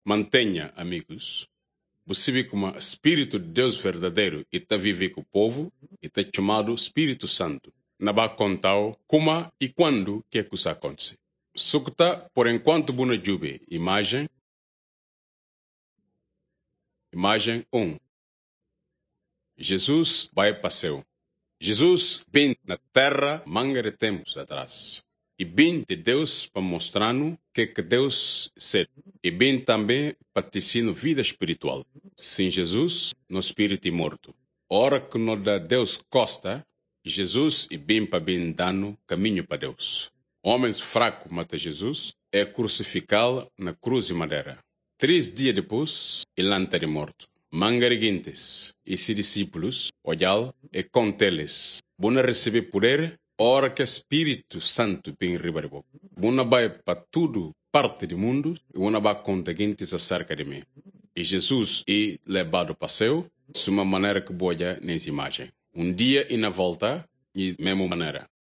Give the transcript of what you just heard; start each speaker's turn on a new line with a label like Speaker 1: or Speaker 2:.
Speaker 1: Mantenha, amigos, você como Espírito de Deus verdadeiro e está vive com o povo e está chamado Espírito Santo. Não vai contar como e quando que isso acontece. Sukta, por enquanto, buna jube. Imagem 1. Jesus vai para céu. Jesus vem na terra manga de tempos atrás. E vem de Deus para mostrar-nos que Deus é. E vem também para te ensinar vida espiritual. Sem Jesus, no espírito é morto. A hora que nos dá Deus costa, Jesus e vem para bem dando caminho para Deus. Homens fracos mata Jesus, é crucificá-lo na cruz de madeira. 3 dias depois, ele anda morto. Mangariguintes e seus discípulos, olhal e conteles. Buna receber poder, hora que o Espírito Santo vem ribarbo. Buna vai para tudo parte do mundo e buna vai contar guintes acerca de mim. E Jesus é levado para o céu, de uma maneira que boa nessa imagem. Dia e na volta, e mesma maneira.